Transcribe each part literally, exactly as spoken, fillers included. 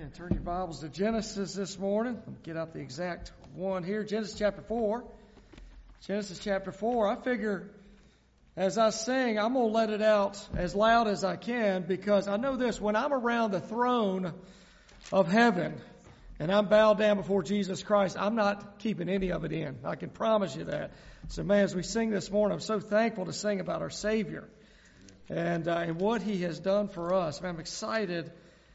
Amen. Turn your Bibles to Genesis this morning. Get out the exact one here. Genesis chapter four. Genesis chapter four. I figure as I sing, I'm going to let it out as loud as I can because I know this. When I'm around the throne of heaven and I'm bowed down before Jesus Christ, I'm not keeping any of it in. I can promise you that. So, man, as we sing this morning, I'm so thankful to sing about our Savior and, uh, and what He has done for us. Man, I'm excited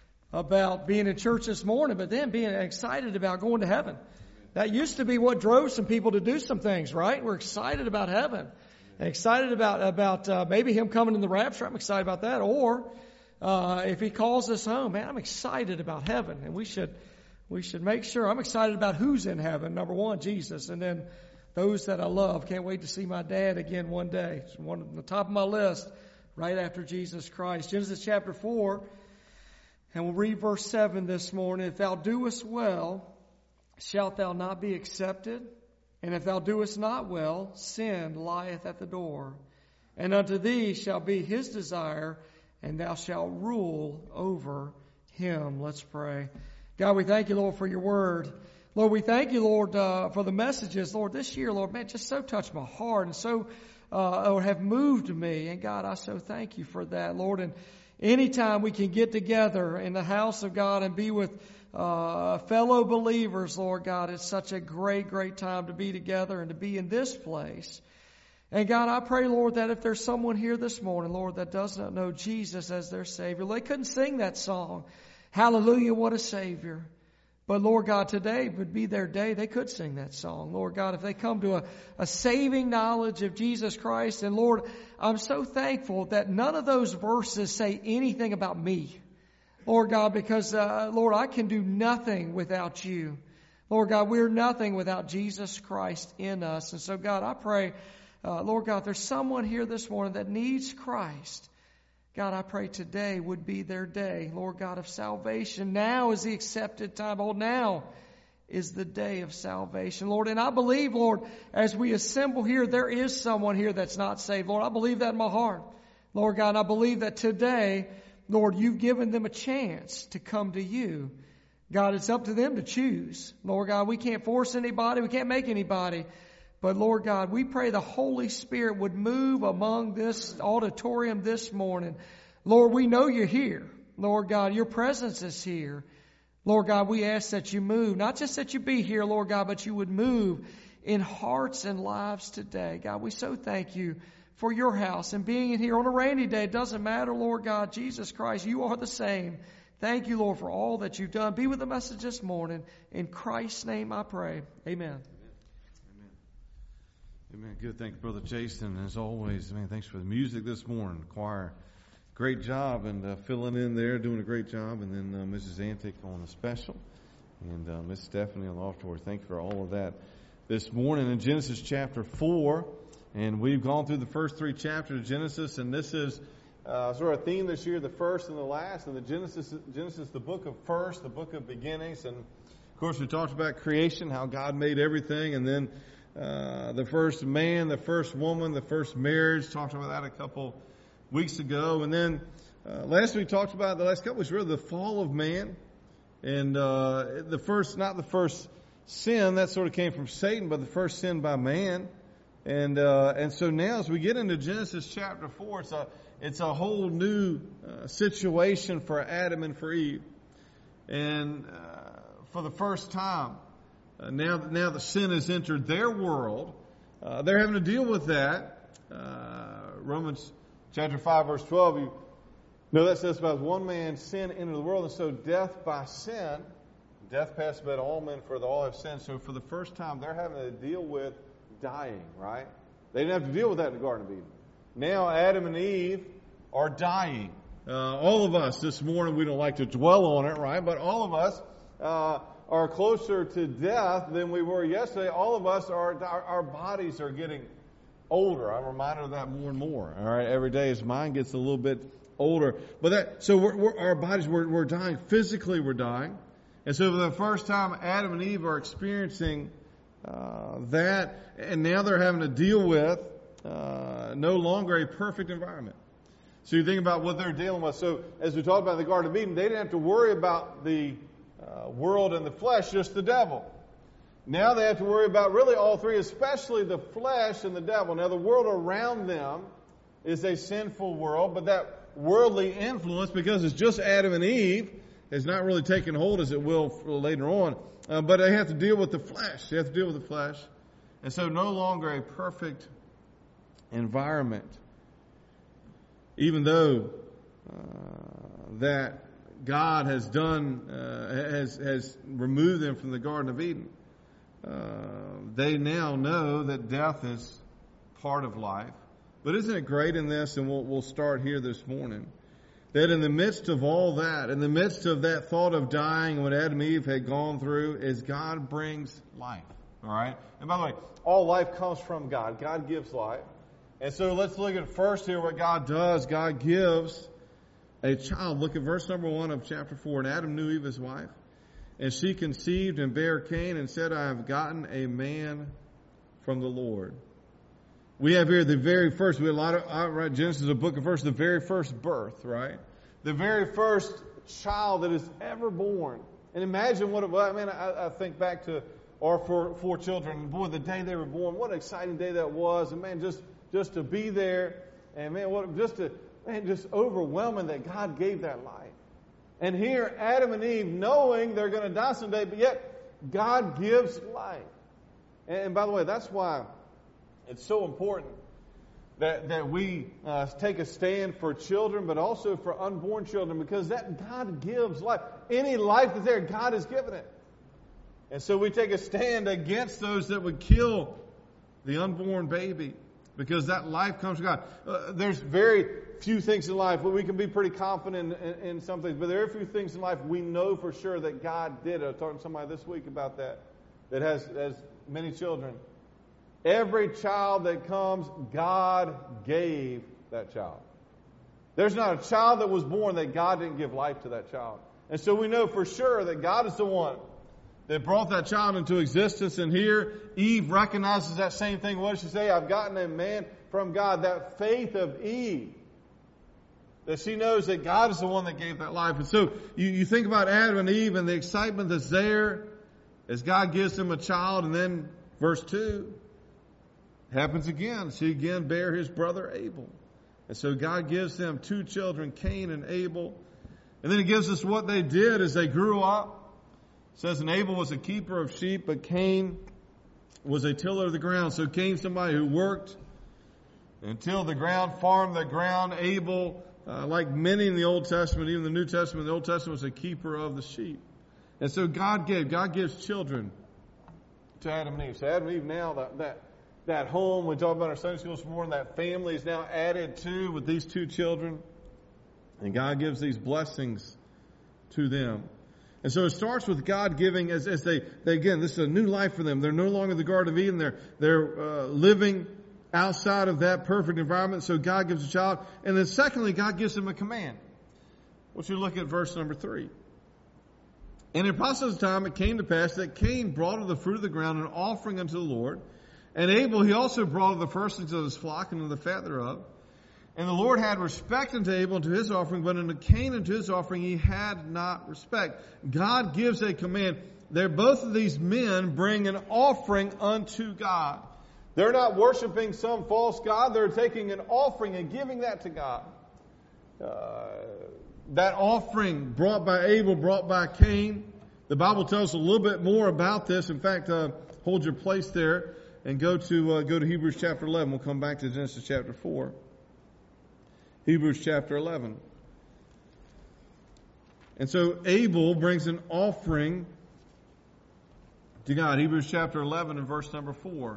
about being in church this morning, but then being excited about going to heaven. That used to be what drove some people to do some things, right? We're excited about heaven. And excited about, about uh, maybe Him coming in the rapture. I'm excited about that. Or uh, if He calls us home, man, I'm excited about heaven. And we should we should make sure. I'm excited about who's in heaven. Number one, Jesus. And then those that I love. Can't wait to see my dad again one day. It's one on the top of my list right after Jesus Christ. Genesis chapter four. And we'll read verse seven this morning. If thou doest well, shalt thou not be accepted? And if thou doest not well, sin lieth at the door. And unto thee shall be his desire, and thou shalt rule over him. Let's pray. God, we thank you, Lord, for your word. Lord, we thank you, Lord, uh, for the messages. Lord, this year, Lord, man, just so touched my heart and so uh, have moved me. And God, I so thank you for that, Lord. And anytime we can get together in the house of God and be with uh, fellow believers, Lord God, it's such a great, great time to be together and to be in this place. And God, I pray, Lord, that if there's someone here this morning, Lord, that does not know Jesus as their Savior, they couldn't sing that song, Hallelujah, what a Savior. But Lord God, today would be their day. They could sing that song. Lord God, if they come to a, a saving knowledge of Jesus Christ. And Lord, I'm so thankful that none of those verses say anything about me. Lord God, because, uh, Lord, I can do nothing without you. Lord God, we're nothing without Jesus Christ in us. And so God, I pray, uh, Lord God, if there's someone here this morning that needs Christ, God, I pray today would be their day, Lord God, of salvation. Now is the accepted time. Oh, now is the day of salvation, Lord. And I believe, Lord, as we assemble here, there is someone here that's not saved. Lord, I believe that in my heart. Lord God, and I believe that today, Lord, you've given them a chance to come to you. God, it's up to them to choose. Lord God, we can't force anybody. We can't make anybody. But Lord God, we pray the Holy Spirit would move among this auditorium this morning. Lord, we know you're here. Lord God, your presence is here. Lord God, we ask that you move. Not just that you be here, Lord God, but you would move in hearts and lives today. God, we so thank you for your house and being in here on a rainy day. It doesn't matter, Lord God, Jesus Christ, you are the same. Thank you, Lord, for all that you've done. Be with the message this morning. In Christ's name I pray. Amen. Amen. Good. Thank you, Brother Jason. As always, man, thanks for the music this morning. Choir, great job and uh, filling in there, doing a great job. And then uh, Missus Antic on the special. And uh, Miss Stephanie on the offertory. Thank you for all of that this morning in Genesis chapter four. And we've gone through the first three chapters of Genesis. And this is uh, sort of a theme this year, the first and the last. And the Genesis, Genesis, the book of first, the book of beginnings. And, of course, we talked about creation, how God made everything. And then Uh, the first man, the first woman, the first marriage. Talked about that a couple weeks ago. And then uh, last week we talked about, the last couple weeks, really the fall of man. And uh, the first, not the first sin, that sort of came from Satan, but the first sin by man. And uh, and so now as we get into Genesis chapter four, it's a, it's a whole new uh, situation for Adam and for Eve. And uh, for the first time, Uh, now, now that sin has entered their world, uh, they're having to deal with that. Uh, Romans chapter five, verse twelve, you know that says about one man's sin entered the world, and so death by sin, death passed by all men, for all have sinned. So for the first time, they're having to deal with dying, right? They didn't have to deal with that in the Garden of Eden. Now Adam and Eve are dying. Uh, all of us this morning, we don't like to dwell on it, right? But all of us uh are closer to death than we were yesterday. All of us are, our, our bodies are getting older. I'm reminded of that more and more. All right, every day as mine gets a little bit older. But that, so we're, we're, our bodies, we're, we're dying. Physically, we're dying. And so for the first time, Adam and Eve are experiencing uh, that, and now they're having to deal with uh, no longer a perfect environment. So you think about what they're dealing with. So as we talked about in the Garden of Eden, they didn't have to worry about the uh, world and the flesh, just the devil. Now they have to worry about really all three, especially the flesh and the devil. Now the world around them is a sinful world, but that worldly influence, because it's just Adam and Eve, has not really taken hold as it will later on. Uh, but they have to deal with the flesh. They have to deal with the flesh. And so no longer a perfect environment. Even though uh, that God has done, uh, has, has removed them from the Garden of Eden, uh, they now know that death is part of life. But isn't it great in this, and we'll, we'll start here this morning, that in the midst of all that, in the midst of that thought of dying, what Adam and Eve had gone through, is God brings life. All right? And by the way, all life comes from God. God gives life. And so let's look at first here what God does. God gives a child. Look at verse number one of chapter four. And Adam knew Eve his wife, and she conceived and bare Cain, and said, I have gotten a man from the Lord. We have here the very first, we have a lot of, uh, right, Genesis is a book of first, the very first birth, right? The very first child that is ever born. And imagine what it was. I mean, I, I think back to our four, four children. Boy, the day they were born, what an exciting day that was. And man, just, just to be there. And man, what, just to, man, just overwhelming that God gave that life. And here, Adam and Eve, knowing they're going to die someday, but yet God gives life. And, and by the way, that's why it's so important that, that we uh, take a stand for children, but also for unborn children, because that God gives life. Any life that's there, God has given it. And so we take a stand against those that would kill the unborn baby, because that life comes from God. Uh, there's very few things in life where we can be pretty confident in, in, in some things, but there are a few things in life we know for sure that God did. I was talking to somebody this week about that, that has, has many children. Every child that comes, God gave that child. There's not a child that was born that God didn't give life to that child. And so we know for sure that God is the one that brought that child into existence. And here, Eve recognizes that same thing. What does she say? I've gotten a man from God. That faith of Eve, that she knows that God is the one that gave that life. And so you, you think about Adam and Eve and the excitement that's there as God gives them a child. And then verse two, happens again. She again bare his brother Abel. And so God gives them two children, Cain and Abel. And then he gives us what they did as they grew up. It says, and Abel was a keeper of sheep, but Cain was a tiller of the ground. So Cain, somebody who worked and tilled the ground, farmed the ground. Abel, uh, like many in the Old Testament, even the New Testament, the Old Testament was a keeper of the sheep. And so God gave, God gives children to Adam and Eve. So Adam and Eve now, that, that That home, we talked about our Sunday school this morning, that family is now added to with these two children. And God gives these blessings to them. And so it starts with God giving, as, as they, they, again, this is a new life for them. They're no longer the Garden of Eden. They're, they're uh, living outside of that perfect environment. So God gives a child. And then secondly, God gives them a command. I want you to look at verse number three. And in process of time, it came to pass that Cain brought of the fruit of the ground an offering unto the Lord. And Abel, he also brought of the firstlings of his flock and of the fat thereof. And the Lord had respect unto Abel and to his offering, but unto Cain and to his offering he had not respect. God gives a command. They're both of these men bring an offering unto God. They're not worshiping some false god. They're taking an offering and giving that to God. Uh, that offering brought by Abel, brought by Cain. The Bible tells us a little bit more about this. In fact, uh, hold your place there. And go to uh, go to Hebrews chapter eleven. We'll come back to Genesis chapter four. Hebrews chapter eleven. And so Abel brings an offering to God. Hebrews chapter eleven and verse number four.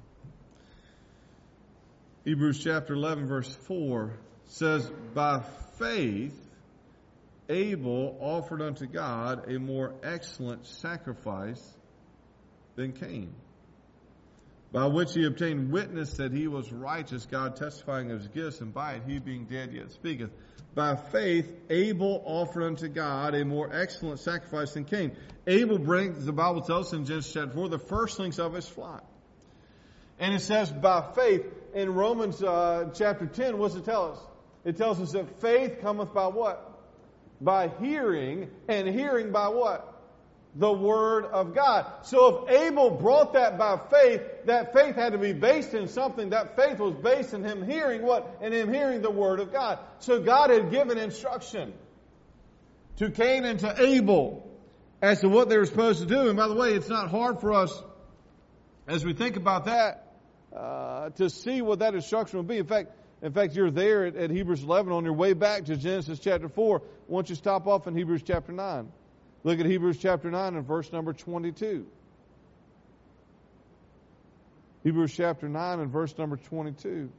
Hebrews chapter eleven verse four says, by faith Abel offered unto God a more excellent sacrifice than Cain, by which he obtained witness that he was righteous, God testifying of his gifts, and by it he being dead yet speaketh. By faith Abel offered unto God a more excellent sacrifice than Cain. Abel brings, the Bible tells us in Genesis chapter four, the firstlings of his flock. And it says by faith. In Romans uh, chapter ten, what's it tell us? It tells us that faith cometh by what? By hearing, and hearing by what? the Word of God. So if Abel brought that by faith, that faith had to be based in something. That faith was based in him hearing what? In him hearing the Word of God. So God had given instruction to Cain and to Abel as to what they were supposed to do. And by the way, it's not hard for us, as we think about that, uh, to see what that instruction will be. In fact, in fact, you're there at, at Hebrews eleven on your way back to Genesis chapter four. Why don't you stop off in Hebrews chapter nine? Look at Hebrews chapter nine and verse number twenty-two. Hebrews chapter nine and verse number twenty-two.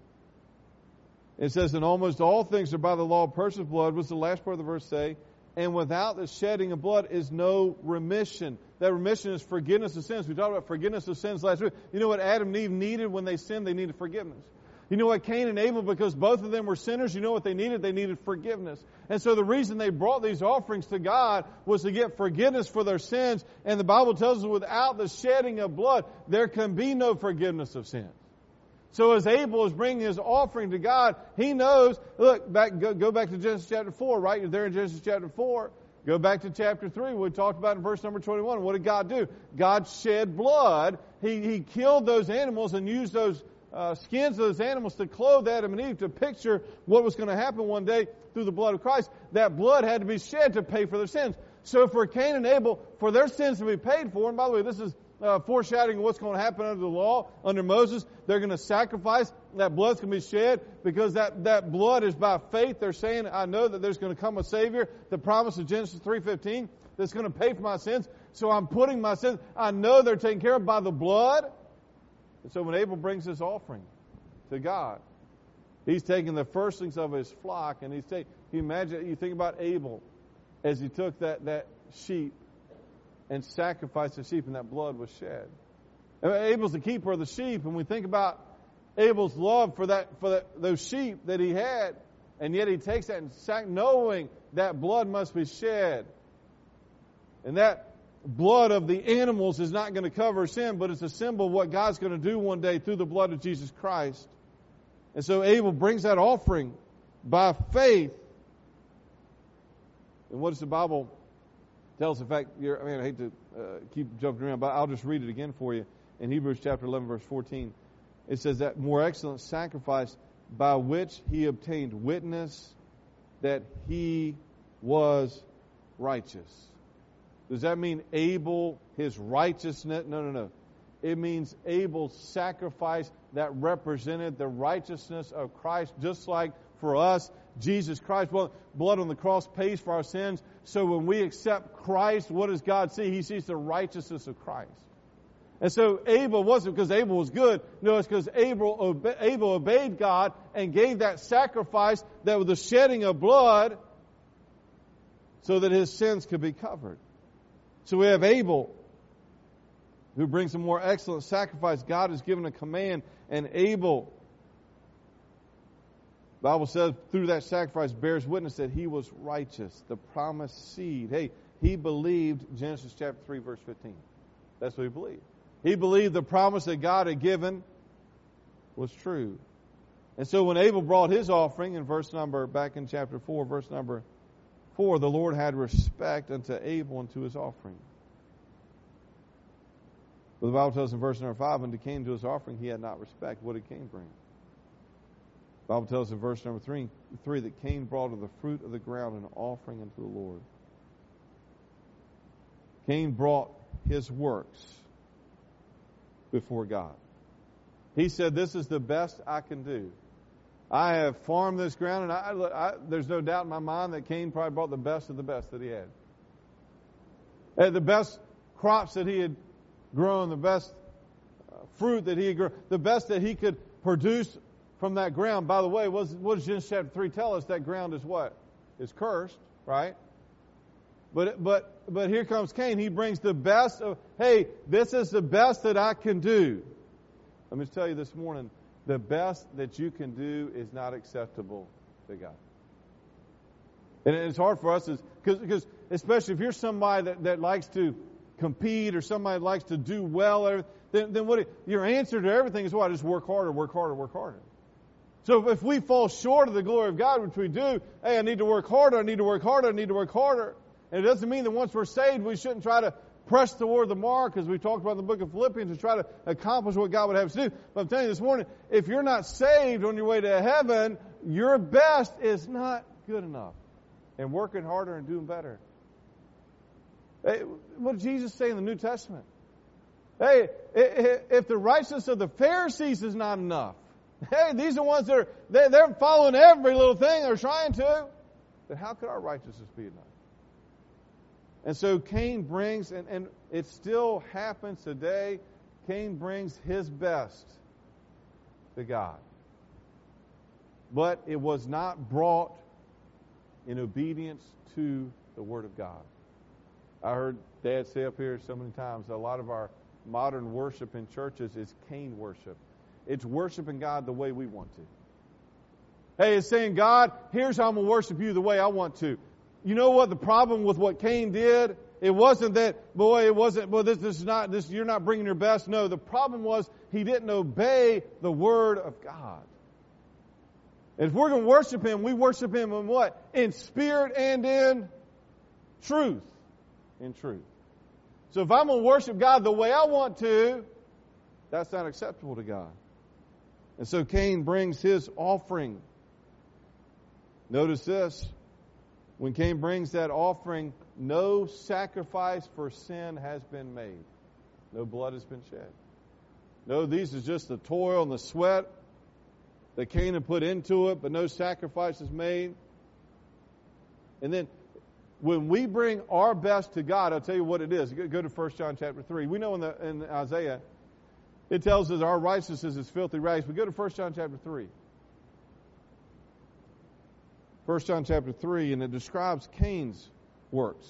It says, "And almost all things are by the law of personal blood." What's the last part of the verse say? "And without the shedding of blood is no remission." That remission is forgiveness of sins. We talked about forgiveness of sins last week. You know what Adam and Eve needed when they sinned? They needed forgiveness. You know what Cain and Abel, because both of them were sinners, you know what they needed? They needed forgiveness. And so the reason they brought these offerings to God was to get forgiveness for their sins. And the Bible tells us without the shedding of blood, there can be no forgiveness of sins. So as Abel is bringing his offering to God, he knows, look, back, go, go back to Genesis chapter four, right? You're there in Genesis chapter four. Go back to chapter three, we talked about in verse number twenty-one. What did God do? God shed blood. He, he killed those animals and used those uh, skins of those animals to clothe Adam and Eve, to picture what was going to happen one day through the blood of Christ. That blood had to be shed to pay for their sins. So for Cain and Abel, for their sins to be paid for, and by the way, this is Uh, foreshadowing of what's going to happen under the law, under Moses. They're going to sacrifice. That blood's going to be shed because that, that blood is by faith. They're saying, I know that there's going to come a Savior. The promise of Genesis three fifteen that's going to pay for my sins. So I'm putting my sins. I know they're taken care of by the blood. And so when Abel brings his offering to God, he's taking the firstlings of his flock, and he's taking, you imagine, you think about Abel as he took that, that sheep and sacrificed the sheep, and that blood was shed. And Abel's the keeper of the sheep, and we think about Abel's love for that for that, those sheep that he had, and yet he takes that and sac- knowing that blood must be shed, and that blood of the animals is not going to cover sin, but it's a symbol of what God's going to do one day through the blood of Jesus Christ. And so Abel brings that offering by faith. And what does the Bible tell us? In fact, you're, I mean, I hate to uh, keep jumping around, but I'll just read it again for you. In Hebrews chapter eleven, verse fourteen, it says that more excellent sacrifice by which he obtained witness that he was righteous. Does that mean Abel, his righteousness? No, no, no. It means Abel's sacrifice that represented the righteousness of Christ, just like for us, Jesus Christ, well, blood on the cross pays for our sins. So when we accept Christ, what does God see? He sees the righteousness of Christ. And so Abel wasn't because Abel was good. No, it's because Abel, obe- Abel obeyed God and gave that sacrifice that was the shedding of blood so that his sins could be covered. So we have Abel who brings a more excellent sacrifice. God has given a command, and Abel, the Bible says, through that sacrifice bears witness that he was righteous, the promised seed. Hey, he believed Genesis chapter three, verse fifteen. That's what he believed. He believed the promise that God had given was true. And so when Abel brought his offering in verse number, back in chapter four, verse number four, the Lord had respect unto Abel and to his offering. But the Bible tells us in verse number five, when he came to his offering, he had not respect. What did Cain bring? The Bible tells us in verse number three, three that Cain brought of the fruit of the ground an offering unto the Lord. Cain brought his works before God. He said, this is the best I can do. I have farmed this ground, and I, I, there's no doubt in my mind that Cain probably brought the best of the best that he had. And the best crops that he had grown, the best uh, fruit that he had grown, the best that he could produce from that ground. By the way, what does Genesis chapter three tell us? That ground is what? Is cursed, right? But but but here comes Cain. He brings the best of, hey, this is the best that I can do. Let me tell you this morning, the best that you can do is not acceptable to God. And it's hard for us, because especially if you're somebody that, that likes to compete or somebody that likes to do well, or, then, then what your answer to everything is what? Just work harder, work harder, work harder. So if we fall short of the glory of God, which we do, hey, I need to work harder, I need to work harder, I need to work harder. And it doesn't mean that once we're saved, we shouldn't try to press toward the mark, as we talked about in the book of Philippians, to try to accomplish what God would have us do. But I'm telling you this morning, if you're not saved on your way to heaven, your best is not good enough. And working harder and doing better. Hey, what did Jesus say in the New Testament? Hey, if the righteousness of the Pharisees is not enough, hey, these are ones that are, they're following every little thing they're trying to, then how could our righteousness be enough? And so Cain brings, and, and it still happens today, Cain brings his best to God. But it was not brought in obedience to the Word of God. I heard Dad say up here so many times, a lot of our modern worship in churches is Cain worship. It's worshiping God the way we want to. Hey, it's saying, God, here's how I'm going to worship you the way I want to. You know what the problem with what Cain did? It wasn't that, boy, it wasn't, well, this, this is not, this, you're not bringing your best. No, the problem was he didn't obey the Word of God. And if we're going to worship Him, we worship Him in what? In spirit and in truth. In truth. So if I'm going to worship God the way I want to, that's not acceptable to God. And so Cain brings his offering. Notice this. When Cain brings that offering, no sacrifice for sin has been made. No blood has been shed. No, these is just the toil and the sweat that Cain had put into it, but no sacrifice is made. And then when we bring our best to God, I'll tell you what it is. Go to First John chapter three. We know in, the, in Isaiah, it tells us our righteousness is filthy rags. But go to First John chapter three. First John chapter three, and it describes Cain's works.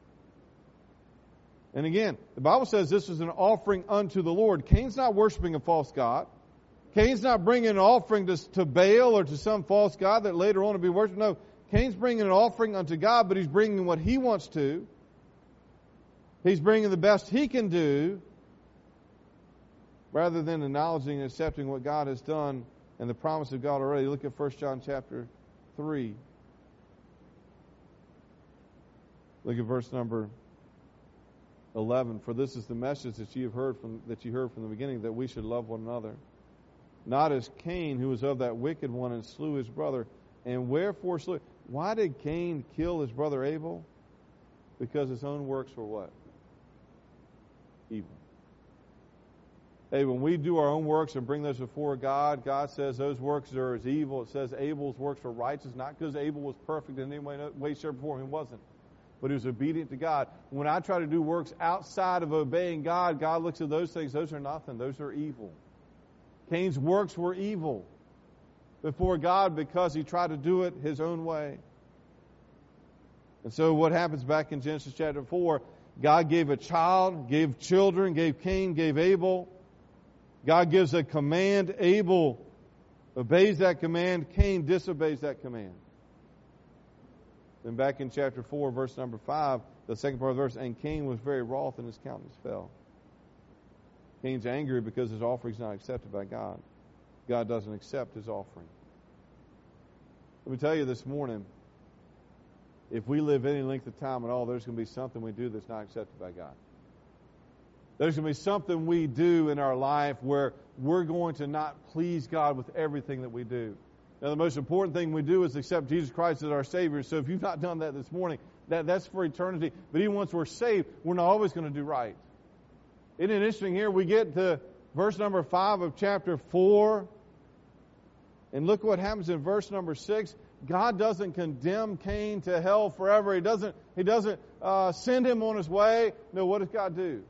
And again, the Bible says this is an offering unto the Lord. Cain's not worshiping a false god. Cain's not bringing an offering to, to Baal or to some false god that later on will be worshipped. No, Cain's bringing an offering unto God, but he's bringing what he wants to. He's bringing the best he can do, rather than acknowledging and accepting what God has done and the promise of God already. Look at First John chapter three. Look at verse number eleven. For this is the message that you have heard from that you heard from the beginning, that we should love one another. Not as Cain, who was of that wicked one and slew his brother. And wherefore slew? Why did Cain kill his brother Abel? Because his own works were what? Evil. Hey, when we do our own works and bring those before God, God says those works are as evil. It says Abel's works were righteous, not because Abel was perfect in any way, way shape, or form. He wasn't. But he was obedient to God. When I try to do works outside of obeying God, God looks at those things. Those are nothing. Those are evil. Cain's works were evil before God because he tried to do it his own way. And so what happens back in Genesis chapter four, God gave a child, gave children, gave Cain, gave Abel. God gives a command. Abel obeys that command. Cain disobeys that command. Then back in chapter four, verse number five, the second part of the verse, and Cain was very wroth and his countenance fell. Cain's angry because his offering is not accepted by God. God doesn't accept his offering. Let me tell you this morning, if we live any length of time at all, there's going to be something we do that's not accepted by God. There's going to be something we do in our life where we're going to not please God with everything that we do. Now, the most important thing we do is accept Jesus Christ as our Savior. So if you've not done that this morning, that, that's for eternity. But even once we're saved, we're not always going to do right. Isn't it interesting here? We get to verse number five of chapter four. And look what happens in verse number six. God doesn't condemn Cain to hell forever. He doesn't, he doesn't uh, send him on his way. No, what does God do?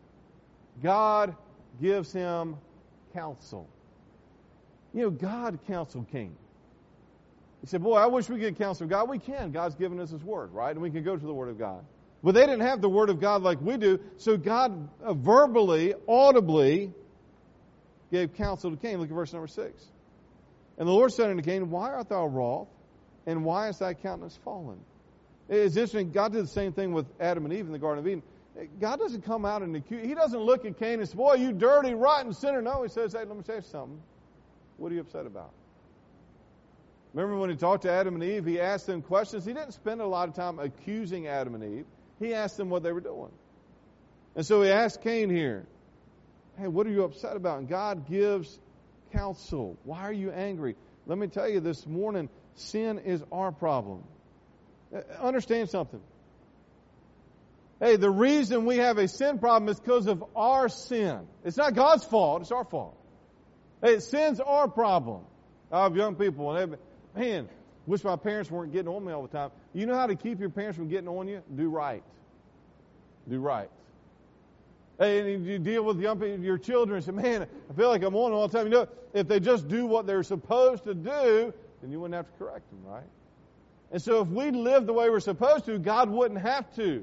God gives him counsel. You know, God counseled Cain. He said, boy, I wish we could counsel God. We can. God's given us His Word, right? And we can go to the Word of God. But they didn't have the Word of God like we do. So God uh, verbally, audibly gave counsel to Cain. Look at verse number six. And the Lord said unto Cain, why art thou wroth? And why is thy countenance fallen? It's interesting. God did the same thing with Adam and Eve in the Garden of Eden. God doesn't come out and accuse. He doesn't look at Cain and say, boy, you dirty, rotten sinner. No, He says, hey, let me tell you something. What are you upset about? Remember when He talked to Adam and Eve, He asked them questions. He didn't spend a lot of time accusing Adam and Eve. He asked them what they were doing. And so he asked Cain here, hey, what are you upset about? And God gives counsel. Why are you angry? Let me tell you this morning, sin is our problem. Understand something. Hey, the reason we have a sin problem is because of our sin. It's not God's fault, it's our fault. Hey, sin's our problem. I have young people, and they, man, wish my parents weren't getting on me all the time. You know how to keep your parents from getting on you? Do right. Do right. Hey, and you deal with young people, your children, and say, man, I feel like I'm on all the time. You know, if they just do what they're supposed to do, then you wouldn't have to correct them, right? And so if we live the way we're supposed to, God wouldn't have to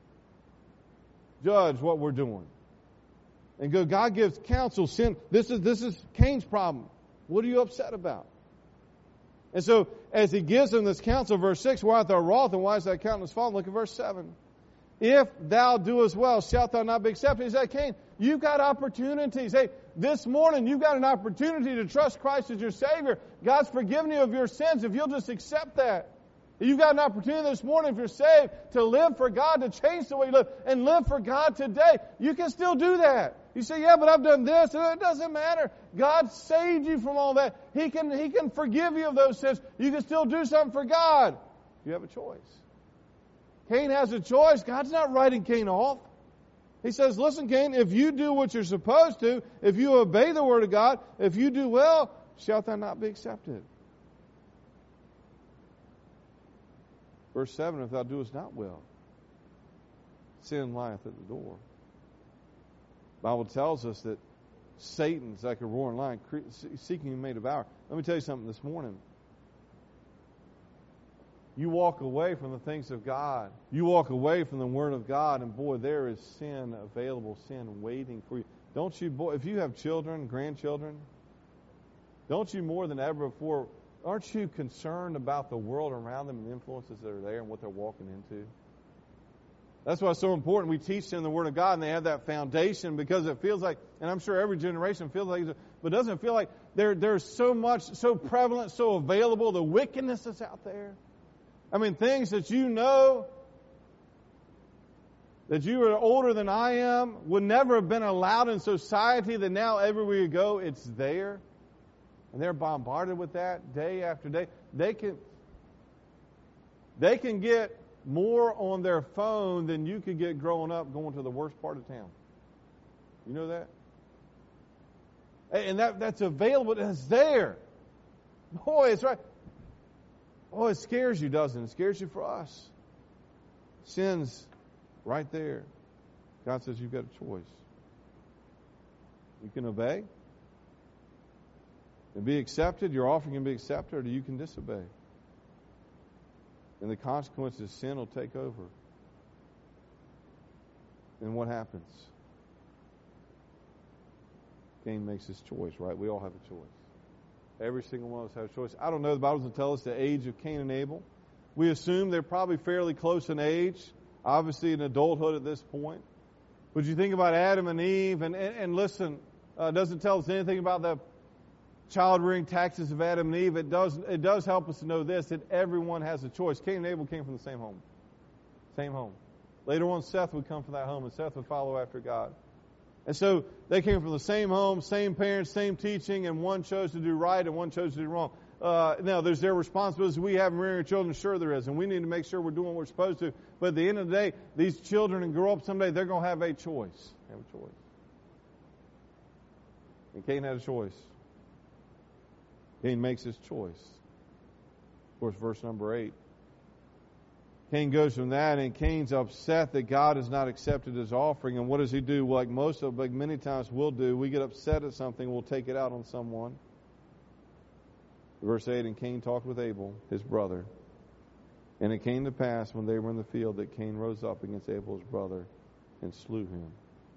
judge what we're doing. And go, God gives counsel. Sin. This is this is Cain's problem. What are you upset about? And so, as he gives him this counsel, verse six, why art thou wroth, and why is thy countenance fallen? Look at verse seven. If thou doest well, shalt thou not be accepted? He said, Cain, you've got opportunities. Hey, this morning you've got an opportunity to trust Christ as your Savior. God's forgiven you of your sins if you'll just accept that. You've got an opportunity this morning, if you're saved, to live for God, to change the way you live, and live for God today. You can still do that. You say, yeah, but I've done this. It doesn't matter. God saved you from all that. He can, He can forgive you of those sins. You can still do something for God. You have a choice. Cain has a choice. God's not writing Cain off. He says, listen, Cain, if you do what you're supposed to, if you obey the Word of God, if you do well, shalt thou not be accepted. Verse seven, if thou doest not well, sin lieth at the door. The Bible tells us that Satan's like a roaring lion, seeking whom he may devour. Let me tell you something this morning. You walk away from the things of God. You walk away from the Word of God, and boy, there is sin available, sin waiting for you. Don't you, boy, if you have children, grandchildren, don't you more than ever before, aren't you concerned about the world around them and the influences that are there and what they're walking into? That's why it's so important. We teach them the Word of God, and they have that foundation, because it feels like, and I'm sure every generation feels like, but doesn't it feel like there, there's so much, so prevalent, so available, the wickedness that's out there? I mean, things that you know, that you are older than I am, would never have been allowed in society, that now everywhere you go, it's there. And they're bombarded with that day after day. They can, they can get more on their phone than you could get growing up going to the worst part of town. You know that? And that that's available. It's there. Boy, it's right. Oh, it scares you, doesn't it? It scares you for us. Sin's right there. God says you've got a choice. You can obey and be accepted. Your offering can be accepted, or you can disobey. And the consequences of sin will take over. And what happens? Cain makes his choice, right? We all have a choice. Every single one of us has a choice. I don't know, the Bible doesn't tell us the age of Cain and Abel. We assume they're probably fairly close in age, obviously in adulthood at this point. But you think about Adam and Eve, and, and, and listen, uh, it doesn't tell us anything about the child-rearing taxes of Adam and Eve. It does, it does help us to know this, that everyone has a choice. Cain and Abel came from the same home. Same home. Later on, Seth would come from that home, and Seth would follow after God. And so they came from the same home, same parents, same teaching, and one chose to do right and one chose to do wrong. Uh, now, there's their responsibilities we have in rearing our children. Sure there is, and we need to make sure we're doing what we're supposed to. But at the end of the day, these children and grow up someday, they're going to have a choice. Have a choice. And Cain had a choice. Cain makes his choice. Of course, verse number eight. Cain goes from that, and Cain's upset that God has not accepted his offering. And what does he do? Well, like most of, like many times we'll do, we get upset at something, we'll take it out on someone. Verse eight, and Cain talked with Abel, his brother. And it came to pass when they were in the field that Cain rose up against Abel, his brother, and slew him.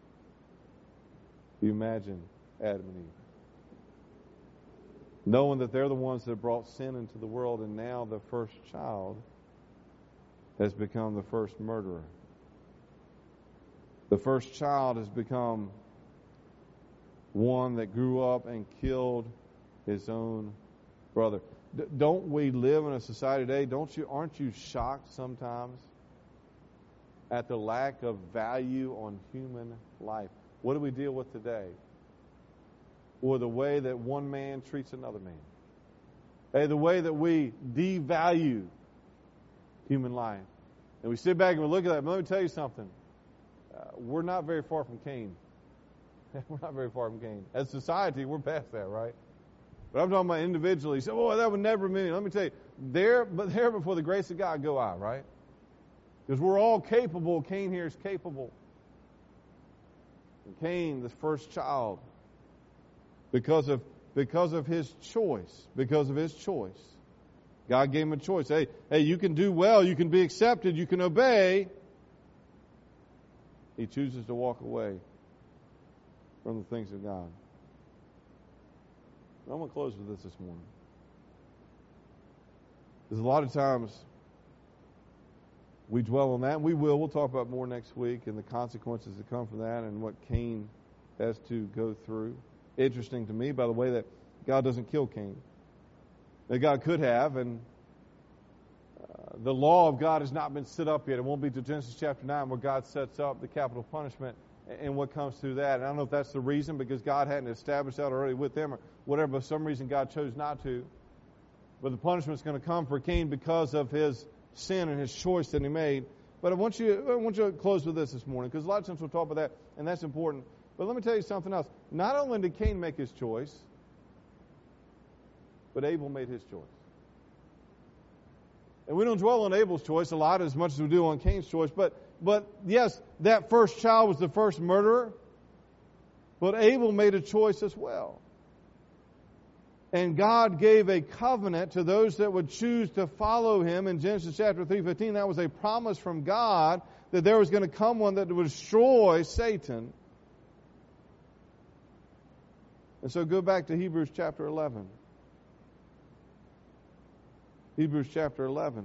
You imagine Adam and Eve, knowing that they're the ones that brought sin into the world, and now the first child has become the first murderer. The first child has become one that grew up and killed his own brother. D- don't we live in a society today? Don't you? Aren't you shocked sometimes at the lack of value on human life. What do we deal with today? Or the way that one man treats another man. Hey, the way that we devalue human life. And we sit back and we look at that. But let me tell you something. Uh, we're not very far from Cain. We're not very far from Cain. As society, we're past that, right? But I'm talking about individually. You say, oh, that would never mean. Let me tell you, there, but there before the grace of God go I, right? Because we're all capable. Cain here is capable. And Cain, the first child, because of because of his choice, because of his choice, God gave him a choice. Hey, hey, you can do well, you can be accepted, you can obey. He chooses to walk away from the things of God. I'm going to close with this this morning. There's a lot of times we dwell on that, and we will. We'll talk about more next week and the consequences that come from that and what Cain has to go through. Interesting to me, by the way, that God doesn't kill Cain. That God could have, and uh, the law of God has not been set up yet. It won't be to Genesis chapter nine where God sets up the capital punishment and what comes through that. And I don't know if that's the reason, because God hadn't established that already with them or whatever, but for some reason God chose not to. But the punishment's going to come for Cain because of his sin and his choice that he made. But I want you, I want you to close with this this morning, because a lot of times we'll talk about that, and that's important. But let me tell you something else. Not only did Cain make his choice, but Abel made his choice. And we don't dwell on Abel's choice a lot as much as we do on Cain's choice. But, but yes, that first child was the first murderer. But Abel made a choice as well. And God gave a covenant to those that would choose to follow him. In Genesis chapter three fifteen, that was a promise from God that there was going to come one that would destroy Satan. And so go back to Hebrews chapter eleven. Hebrews chapter eleven.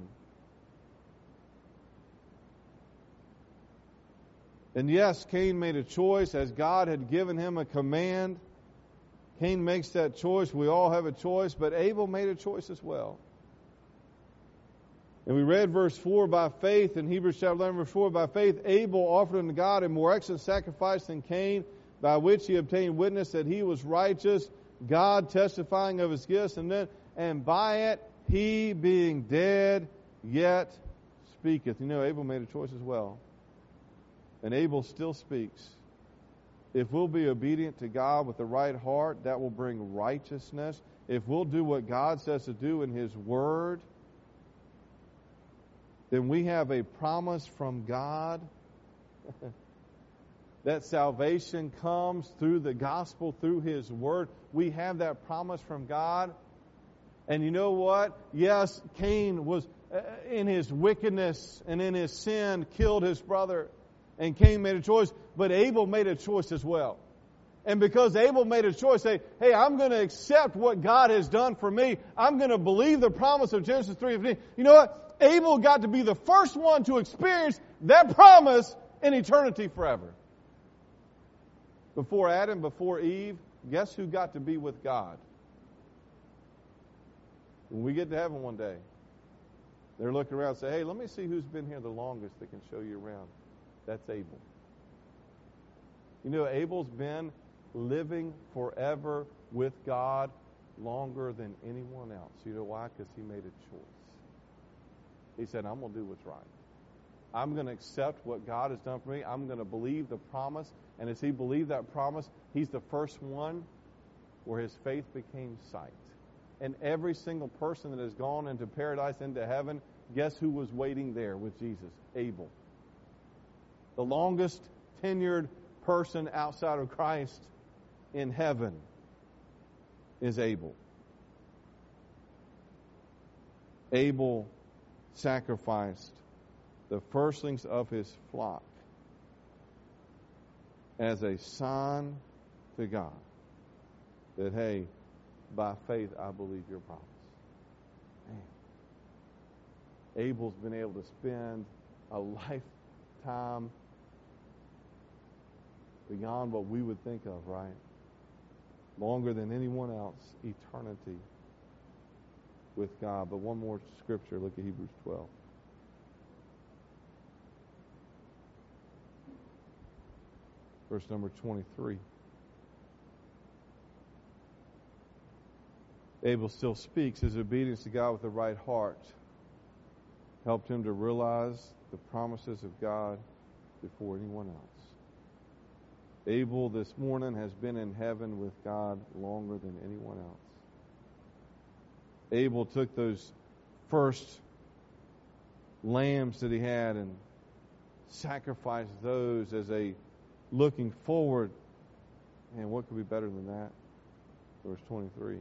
And yes, Cain made a choice as God had given him a command. Cain makes that choice. We all have a choice, but Abel made a choice as well. And we read verse four, by faith, in Hebrews chapter eleven, verse four, by faith Abel offered unto God a more excellent sacrifice than Cain, by which he obtained witness that he was righteous, God testifying of his gifts, and then, and by it he being dead yet speaketh. You know, Abel made a choice as well. And Abel still speaks. If we'll be obedient to God with the right heart, that will bring righteousness. If we'll do what God says to do in his word, then we have a promise from God that salvation comes through the gospel, through his word. We have that promise from God. And you know what? Yes, Cain was, uh, in his wickedness and in his sin, killed his brother. And Cain made a choice, but Abel made a choice as well. And because Abel made a choice, say, hey, I'm going to accept what God has done for me. I'm going to believe the promise of Genesis three fifteen. You know what? Abel got to be the first one to experience that promise in eternity forever. Before Adam, before Eve, guess who got to be with God? When we get to heaven one day, they're looking around and say, hey, let me see who's been here the longest that can show you around. That's Abel. You know, Abel's been living forever with God longer than anyone else. You know why? Because he made a choice. He said, I'm going to do what's right. I'm going to accept what God has done for me. I'm going to believe the promise. And as he believed that promise, he's the first one where his faith became sight. And every single person that has gone into paradise, into heaven, guess who was waiting there with Jesus? Abel. The longest tenured person outside of Christ in heaven is Abel. Abel sacrificed the firstlings of his flock as a sign to God that, hey, by faith I believe your promise. Man. Abel's been able to spend a lifetime beyond what we would think of, right? Longer than anyone else, eternity with God. But one more scripture, look at Hebrews twelve. Verse number twenty-three. Abel still speaks. His obedience to God with the right heart helped him to realize the promises of God before anyone else. Abel this morning has been in heaven with God longer than anyone else. Abel took those first lambs that he had and sacrificed those as a looking forward. And what could be better than that? Verse twenty-three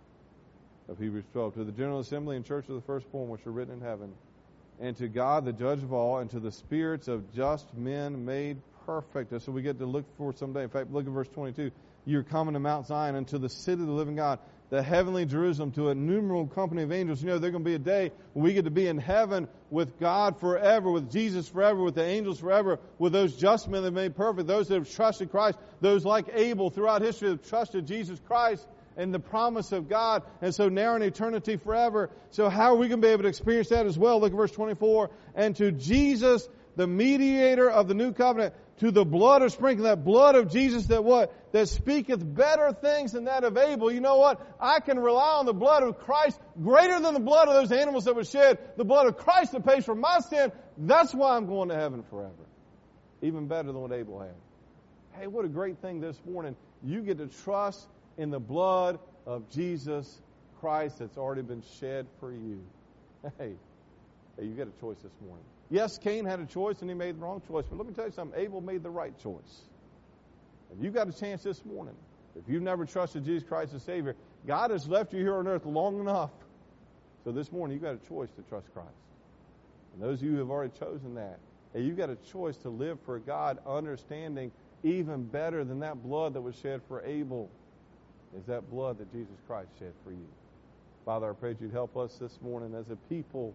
of Hebrews twelve. To the General Assembly and Church of the Firstborn, which are written in heaven, and to God, the judge of all, and to the spirits of just men made perfect. So we get to look for someday. In fact, look at verse twenty-two. You're coming to Mount Zion and to the city of the living God, the heavenly Jerusalem, to a innumerable company of angels. You know, there's going to be a day when we get to be in heaven with God forever, with Jesus forever, with the angels forever, with those just men that made perfect, those that have trusted Christ, those like Abel throughout history have trusted Jesus Christ and the promise of God, and so now in eternity forever. So how are we going to be able to experience that as well? Look at verse twenty-four. And to Jesus, the mediator of the new covenant, to the blood of sprinkling, that blood of Jesus that what? That speaketh better things than that of Abel. You know what? I can rely on the blood of Christ greater than the blood of those animals that were shed. The blood of Christ that pays for my sin. That's why I'm going to heaven forever. Even better than what Abel had. Hey, what a great thing this morning. You get to trust in the blood of Jesus Christ that's already been shed for you. Hey, hey, you got a choice this morning. Yes, Cain had a choice and he made the wrong choice. But let me tell you something. Abel made the right choice. And you've got a chance this morning. If you've never trusted Jesus Christ as Savior, God has left you here on earth long enough. So this morning you've got a choice to trust Christ. And those of you who have already chosen that, hey, you've got a choice to live for God, understanding even better than that blood that was shed for Abel is that blood that Jesus Christ shed for you. Father, I pray that you'd help us this morning as a people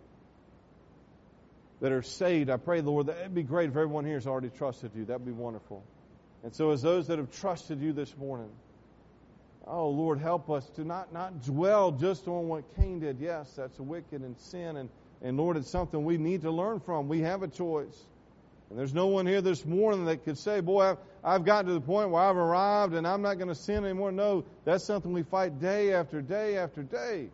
that are saved. I pray, Lord, that it'd be great if everyone here has already trusted you. That'd be wonderful. And so as those that have trusted you this morning, oh, Lord, help us to not, not dwell just on what Cain did. Yes, that's wicked and sin. And, and Lord, it's something we need to learn from. We have a choice. And there's no one here this morning that could say, boy, I've, I've gotten to the point where I've arrived and I'm not going to sin anymore. No, that's something we fight day after day after day.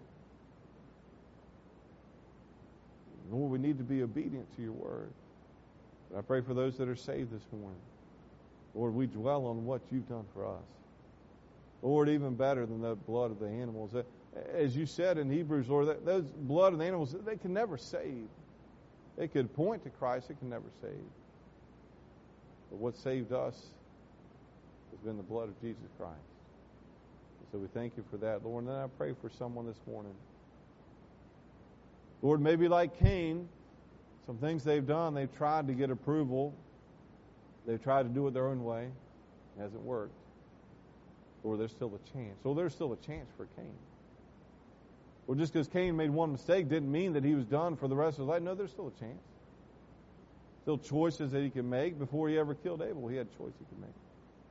Lord, we need to be obedient to your word. But I pray for those that are saved this morning. Lord, we dwell on what you've done for us. Lord, even better than the blood of the animals. As you said in Hebrews, Lord, that those blood of the animals, they can never save. They could point to Christ, it can never save. But what saved us has been the blood of Jesus Christ. And so we thank you for that, Lord. And then I pray for someone this morning. Lord, maybe like Cain, some things they've done, they've tried to get approval. They've tried to do it their own way. It hasn't worked. Lord, there's still a chance. So there's still a chance for Cain. Well, just because Cain made one mistake didn't mean that he was done for the rest of his life. No, there's still a chance. Still choices that he can make. Before he ever killed Abel, he had a choice he could make.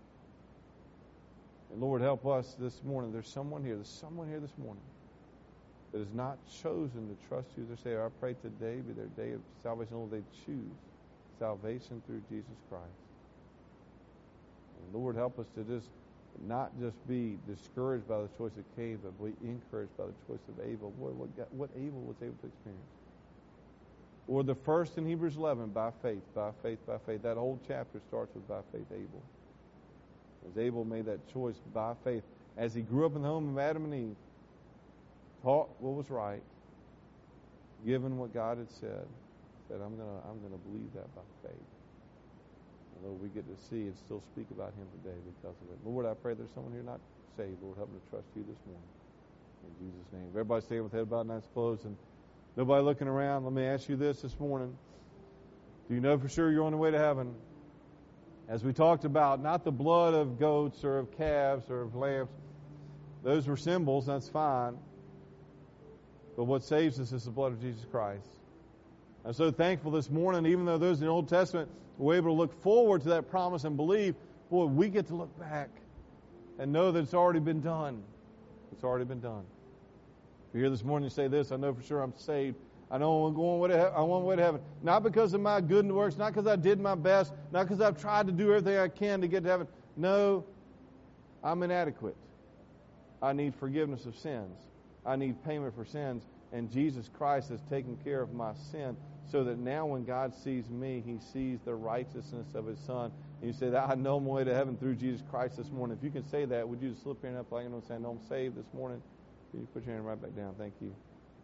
And Lord, help us this morning. There's someone here. There's someone here this morning that has not chosen to trust you. They say, I pray today be their day of salvation. Lord, they choose salvation through Jesus Christ. And Lord, help us to just not just be discouraged by the choice of Cain, but be encouraged by the choice of Abel. Boy, what, what Abel was able to experience. Or the first in Hebrews eleven, by faith, by faith, by faith. That whole chapter starts with by faith, Abel. As Abel made that choice by faith, as he grew up in the home of Adam and Eve, taught what was right, given what God had said, said, I'm gonna, I'm gonna believe that by faith. And Lord, we get to see and still speak about him today because of it. Lord, I pray there's someone here not saved. Lord, help me to trust you this morning. In Jesus' name. Everybody stand with head bowed and eyes closed, and nobody looking around. Let me ask you this this morning. Do you know for sure you're on the way to heaven? As we talked about, not the blood of goats or of calves or of lambs. Those were symbols, that's fine. But what saves us is the blood of Jesus Christ. I'm so thankful this morning, even though those in the Old Testament were able to look forward to that promise and believe, boy, we get to look back and know that it's already been done. It's already been done. If you're here this morning and say this, I know for sure I'm saved. I know I'm going way to heaven. I want way to heaven. Not because of my good works, not because I did my best, not because I've tried to do everything I can to get to heaven. No, I'm inadequate. I need forgiveness of sins. I need payment for sins. And Jesus Christ has taken care of my sin so that now when God sees me, He sees the righteousness of His Son. And you say, that I know my way to heaven through Jesus Christ this morning. If you can say that, would you just slip your hand up like you know, say, I know I'm saved this morning? Can you put your hand right back down? Thank you.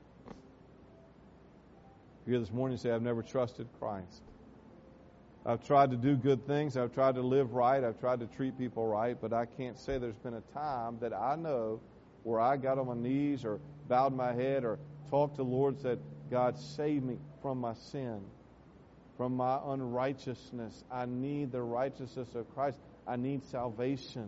If you're here this morning and say, I've never trusted Christ. I've tried to do good things. I've tried to live right. I've tried to treat people right. But I can't say there's been a time that I know where I got on my knees or bowed my head or talked to the Lord and said, God, save me from my sin, from my unrighteousness. I need the righteousness of Christ. I need salvation.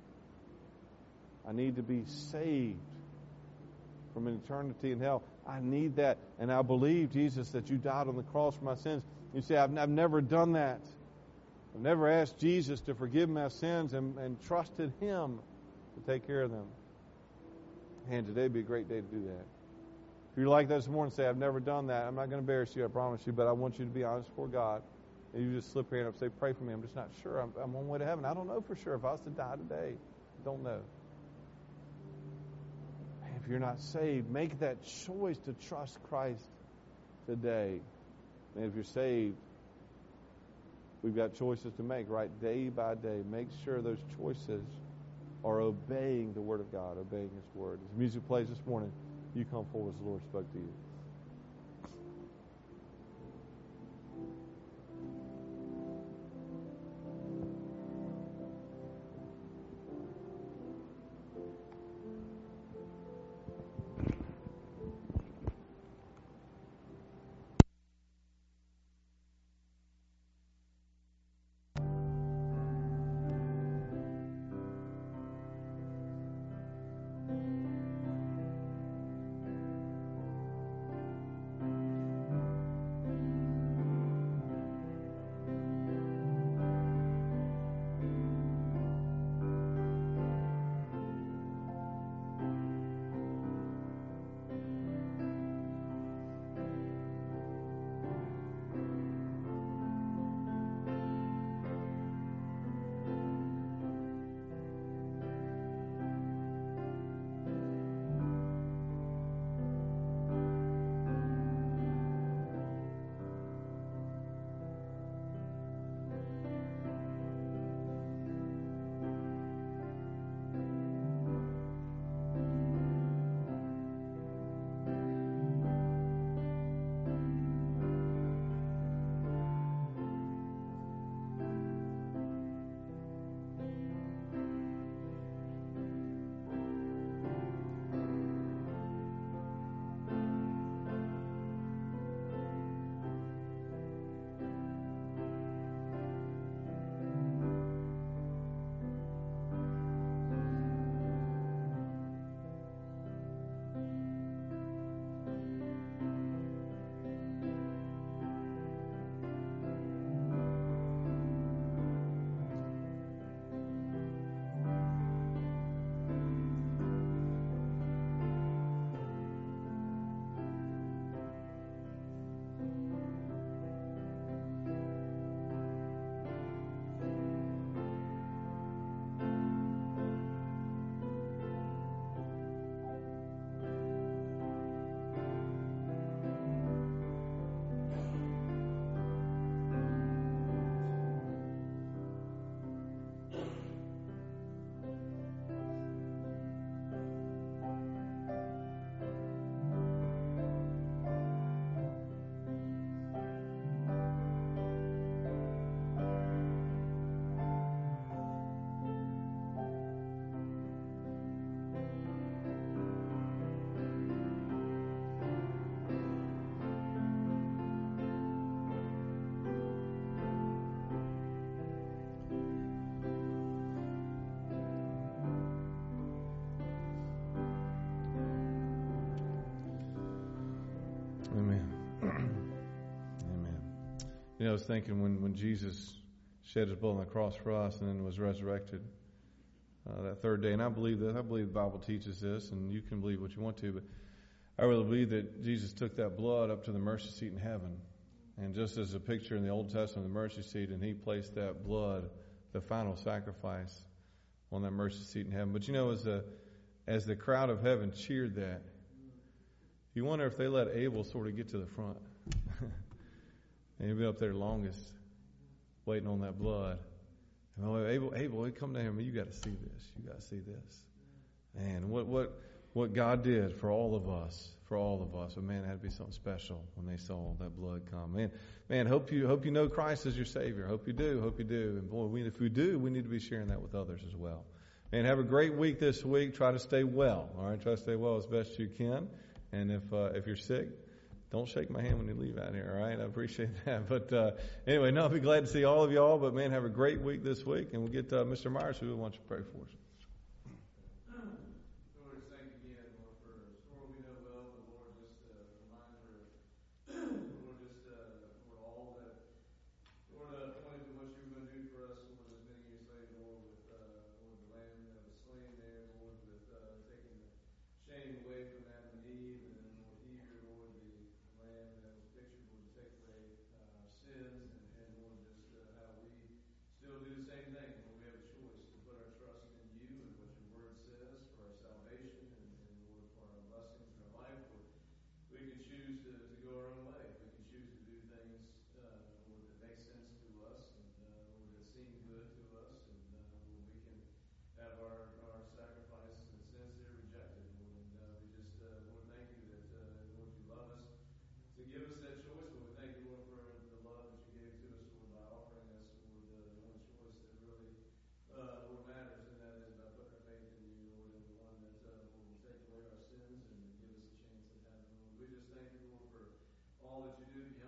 I need to be saved from an eternity in hell. I need that. And I believe, Jesus, that you died on the cross for my sins. You say, I've, I've never done that. I've never asked Jesus to forgive my sins and, and trusted Him to take care of them. And today would be a great day to do that. If you're like that this morning, say, I've never done that. I'm not going to embarrass you, I promise you, but I want you to be honest before God. And you just slip your hand up and say, pray for me. I'm just not sure. I'm, I'm on my way to heaven. I don't know for sure. If I was to die today, I don't know. If you're not saved, make that choice to trust Christ today. And if you're saved, we've got choices to make, right? Day by day. Make sure those choices are obeying the Word of God, obeying His Word. As music plays this morning, you come forward as the Lord spoke to you. You know, I was thinking when, when Jesus shed His blood on the cross for us and then was resurrected uh, that third day, and I believe that. I believe the Bible teaches this, and you can believe what you want to, but I really believe that Jesus took that blood up to the mercy seat in heaven. And just as a picture in the Old Testament, the mercy seat, and he placed that blood, the final sacrifice, on that mercy seat in heaven. But you know, as the, as the crowd of heaven cheered that, you wonder if they let Abel sort of get to the front. And he'd been up there longest, waiting on that blood. And oh, Abel, Abel, he come down here, man, you got to see this. You got to see this. Man, what, what, what God did for all of us, for all of us. But man, it had to be something special when they saw that blood come. Man, man, hope you, hope you know Christ as your Savior. Hope you do. Hope you do. And boy, we, if we do, we need to be sharing that with others as well. Man, have a great week this week. Try to stay well. All right, try to stay well as best you can. And if uh, if you're sick, don't shake my hand when you leave out here, all right? I appreciate that. But uh, anyway, no, I'll be glad to see all of y'all. But, man, have a great week this week. And we'll get uh, Mister Myers, who wants to pray for us. Lord, thank you again, Lord, for a story we know well. But, Lord, just a reminder of, Lord, just, uh, Lord, all that, Lord, uh, pointed to what you were going to do for us, Lord, as many years later, Lord, with, uh, Lord, the lamb that was slain there, Lord, with uh, taking the shame away from Adam and Eve. And then, Lord, here, Lord, the lamb that was pictured, Lord, to take away uh, our sins. And, and, Lord, just uh, how we still do the same thing. Lord, we have a choice to put our trust in you and what your word says for our salvation and, and Lord, for our blessings in our life. Lord, we can choose to, to go our own way. We can choose to do things, uh, Lord, that make sense to us and, uh, Lord, that seem good to us. And, uh, Lord, we can have our, our sacrifices and sins there rejected, Lord. And uh, we just, uh, Lord, thank you that, uh, Lord, you love us to give us that choice. Lord, we thank you, Lord, for the love that you gave to us, Lord, by offering us, Lord, the, the one choice that really, uh, Lord, matters, and that is by putting our faith in you, Lord, and the one that, uh, Lord, will take away our sins and give us a chance at heaven, Lord. We just thank you, Lord, for all that you do.